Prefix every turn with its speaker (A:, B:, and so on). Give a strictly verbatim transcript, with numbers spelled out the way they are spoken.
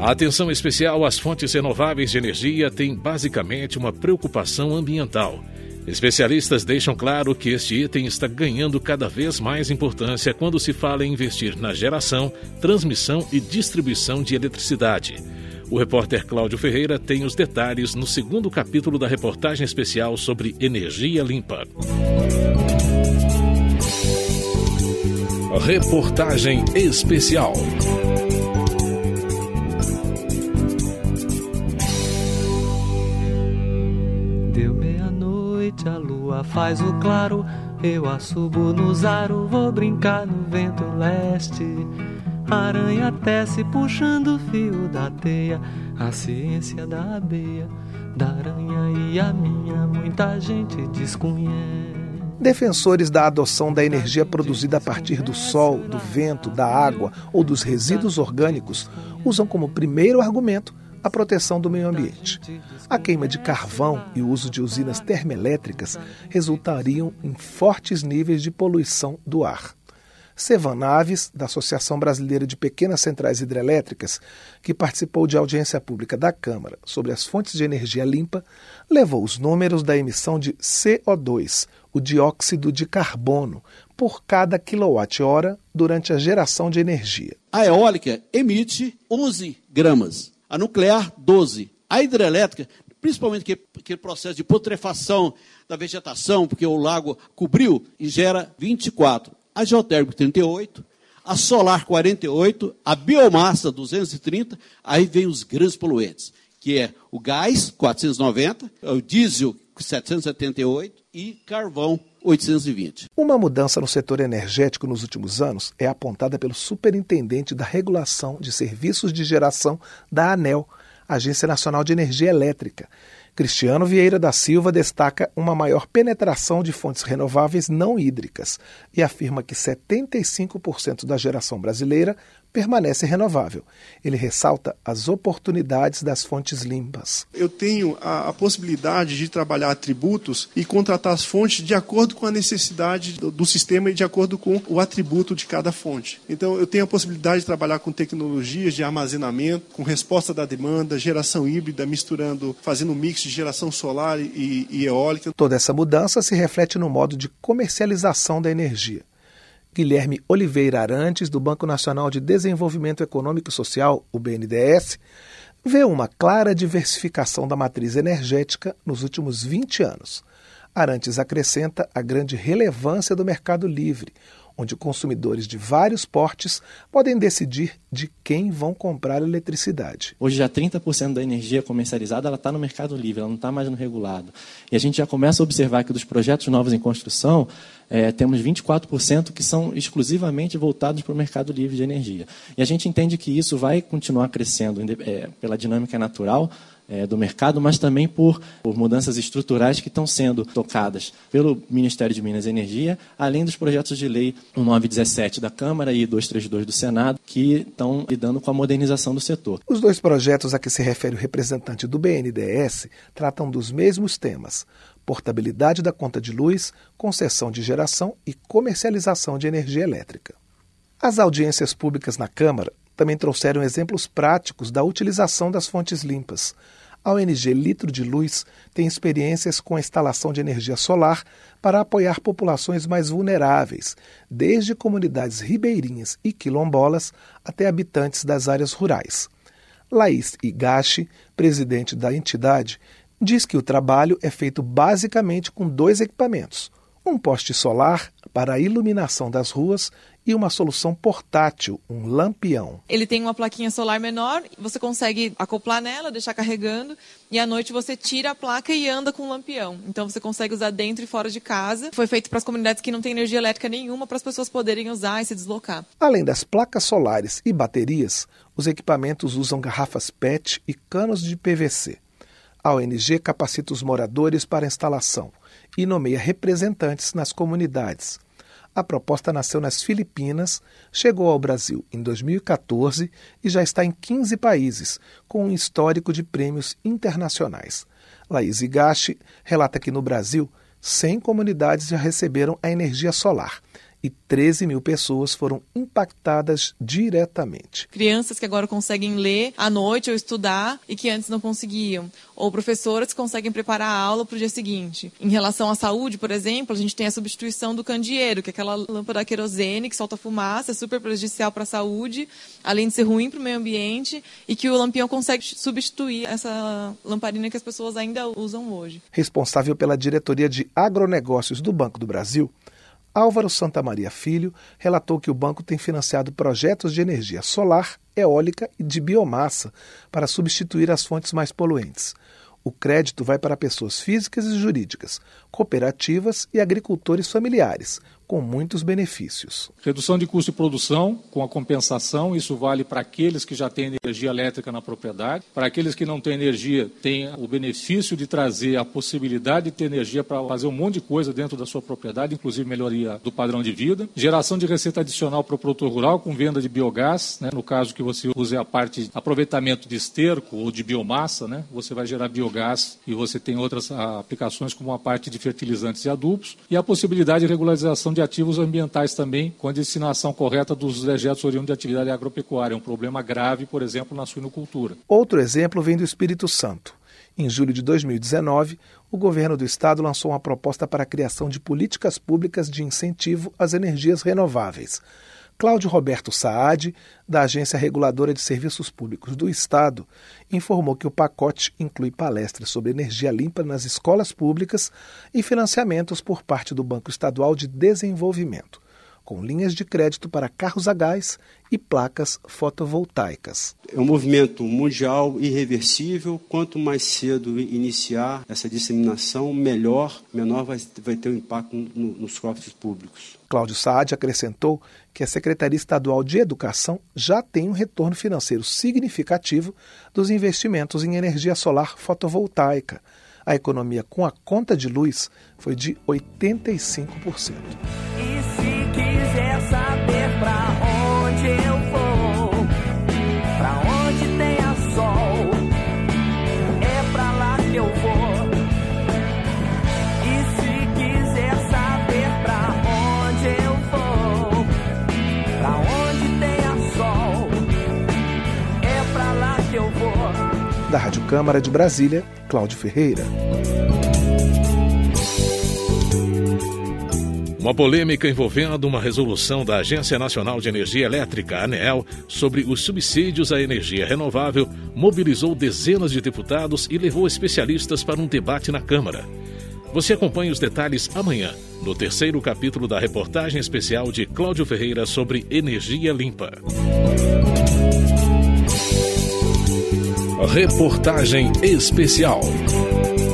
A: A atenção especial às fontes renováveis de energia tem basicamente uma preocupação ambiental. Especialistas deixam claro que este item está ganhando cada vez mais importância quando se fala em investir na geração, transmissão e distribuição de eletricidade. O repórter Cláudio Ferreira tem os detalhes no segundo capítulo da reportagem especial sobre energia limpa. Reportagem especial.
B: Deu meia-noite, a lua faz o claro, eu assobo no zaro, vou brincar no vento leste. A aranha tece puxando o fio da teia, a ciência da abeia, da aranha e a minha, muita gente desconhece.
C: Defensores da adoção da energia produzida a partir do sol, do vento, da água ou dos resíduos orgânicos usam como primeiro argumento a proteção do meio ambiente. A queima de carvão e o uso de usinas termoelétricas resultariam em fortes níveis de poluição do ar. Sevan Naves, da Associação Brasileira de Pequenas Centrais Hidrelétricas, que participou de audiência pública da Câmara sobre as fontes de energia limpa, levou os números da emissão de C O dois, o dióxido de carbono, por cada quilowatt-hora durante a geração de energia.
D: A eólica emite onze gramas, a nuclear doze, a hidrelétrica, principalmente aquele processo de putrefação da vegetação, porque o lago cobriu, e gera vinte e quatro. A geotérmica trinta e oito, a solar quarenta e oito, a biomassa duzentos e trinta, aí vem os grandes poluentes, que é o gás quatrocentos e noventa, o diesel setecentos e setenta e oito e carvão oitocentos e vinte.
C: Uma mudança no setor energético nos últimos anos é apontada pelo superintendente da Regulação de Serviços de Geração da ANEEL, Agência Nacional de Energia Elétrica. Cristiano Vieira da Silva destaca uma maior penetração de fontes renováveis não hídricas e afirma que setenta e cinco por cento da geração brasileira permanece renovável. Ele ressalta as oportunidades das fontes limpas.
E: Eu tenho a, a possibilidade de trabalhar atributos e contratar as fontes de acordo com a necessidade do, do sistema e de acordo com o atributo de cada fonte. Então, eu tenho a possibilidade de trabalhar com tecnologias de armazenamento, com resposta da demanda, geração híbrida, misturando, fazendo um mix de geração solar e, e eólica.
C: Toda essa mudança se reflete no modo de comercialização da energia. Guilherme Oliveira Arantes, do Banco Nacional de Desenvolvimento Econômico e Social, o B N D E S, vê uma clara diversificação da matriz energética nos últimos vinte anos. Arantes acrescenta a grande relevância do mercado livre, onde consumidores de vários portes podem decidir de quem vão comprar eletricidade.
F: Hoje já trinta por cento da energia comercializada está no mercado livre, ela não está mais no regulado. E a gente já começa a observar que dos projetos novos em construção, é, temos vinte e quatro por cento que são exclusivamente voltados para o mercado livre de energia. E a gente entende que isso vai continuar crescendo é, pela dinâmica natural É, do mercado, mas também por, por mudanças estruturais que estão sendo tocadas pelo Ministério de Minas e Energia, além dos projetos de lei mil novecentos e dezessete da Câmara e duzentos e trinta e dois do Senado, que estão lidando com a modernização do setor.
C: Os dois projetos a que se refere o representante do B N D E S tratam dos mesmos temas: portabilidade da conta de luz, concessão de geração e comercialização de energia elétrica. As audiências públicas na Câmara também trouxeram exemplos práticos da utilização das fontes limpas. A O N G Litro de Luz tem experiências com a instalação de energia solar para apoiar populações mais vulneráveis, desde comunidades ribeirinhas e quilombolas até habitantes das áreas rurais. Laís Igashi, presidente da entidade, diz que o trabalho é feito basicamente com dois equipamentos: um poste solar para a iluminação das ruas e uma solução portátil, um lampião.
G: Ele tem uma plaquinha solar menor, você consegue acoplar nela, deixar carregando, e à noite você tira a placa e anda com o lampião. Então você consegue usar dentro e fora de casa. Foi feito para as comunidades que não têm energia elétrica nenhuma, para as pessoas poderem usar e se deslocar.
C: Além das placas solares e baterias, os equipamentos usam garrafas P E T e canos de P V C. A O N G capacita os moradores para a instalação e nomeia representantes nas comunidades. A proposta nasceu nas Filipinas, chegou ao Brasil em dois mil e quatorze e já está em quinze países, com um histórico de prêmios internacionais. Laís Igashi relata que no Brasil, cem comunidades já receberam a energia solar e treze mil pessoas foram impactadas diretamente.
G: Crianças que agora conseguem ler à noite ou estudar e que antes não conseguiam. Ou professoras que conseguem preparar a aula para o dia seguinte. Em relação à saúde, por exemplo, a gente tem a substituição do candeeiro, que é aquela lâmpada a querosene que solta fumaça, é super prejudicial para a saúde, além de ser ruim para o meio ambiente, e que o lampião consegue substituir essa lamparina que as pessoas ainda usam hoje.
C: Responsável pela diretoria de agronegócios do Banco do Brasil, Álvaro Santamaria Filho relatou que o banco tem financiado projetos de energia solar, eólica e de biomassa para substituir as fontes mais poluentes. O crédito vai para pessoas físicas e jurídicas, cooperativas e agricultores familiares, com muitos benefícios.
H: Redução de custo de produção com a compensação, isso vale para aqueles que já têm energia elétrica na propriedade. Para aqueles que não têm energia, tem o benefício de trazer a possibilidade de ter energia para fazer um monte de coisa dentro da sua propriedade, inclusive melhoria do padrão de vida. Geração de receita adicional para o produtor rural com venda de biogás, né? No caso que você use a parte de aproveitamento de esterco ou de biomassa, né? Você vai gerar biogás e você tem outras aplicações como a parte de fertilizantes e adubos. E a possibilidade de regularização de de ativos ambientais também, com a destinação correta dos dejetos oriundos de atividade agropecuária. É um problema grave, por exemplo, na suinocultura.
C: Outro exemplo vem do Espírito Santo. Em julho de dois mil e dezenove, o governo do estado lançou uma proposta para a criação de políticas públicas de incentivo às energias renováveis. Cláudio Roberto Saad, da Agência Reguladora de Serviços Públicos do Estado, informou que o pacote inclui palestras sobre energia limpa nas escolas públicas e financiamentos por parte do Banco Estadual de Desenvolvimento, com linhas de crédito para carros a gás e placas fotovoltaicas.
I: É um movimento mundial irreversível. Quanto mais cedo iniciar essa disseminação, melhor, menor vai, vai ter um impacto no, nos cofres públicos.
C: Cláudio Saad acrescentou que a Secretaria Estadual de Educação já tem um retorno financeiro significativo dos investimentos em energia solar fotovoltaica. A economia com a conta de luz foi de oitenta e cinco por cento.
J: E se quiser saber pra onde eu vou, pra onde tenha sol, é pra lá que eu vou. E se quiser saber pra onde eu vou, pra onde tenha sol, é pra lá que eu vou.
C: Da Rádio Câmara de Brasília, Cláudio Ferreira.
A: Uma polêmica envolvendo uma resolução da Agência Nacional de Energia Elétrica, ANEEL, sobre os subsídios à energia renovável mobilizou dezenas de deputados e levou especialistas para um debate na Câmara. Você acompanha os detalhes amanhã, no terceiro capítulo da reportagem especial de Cláudio Ferreira sobre energia limpa. Reportagem especial.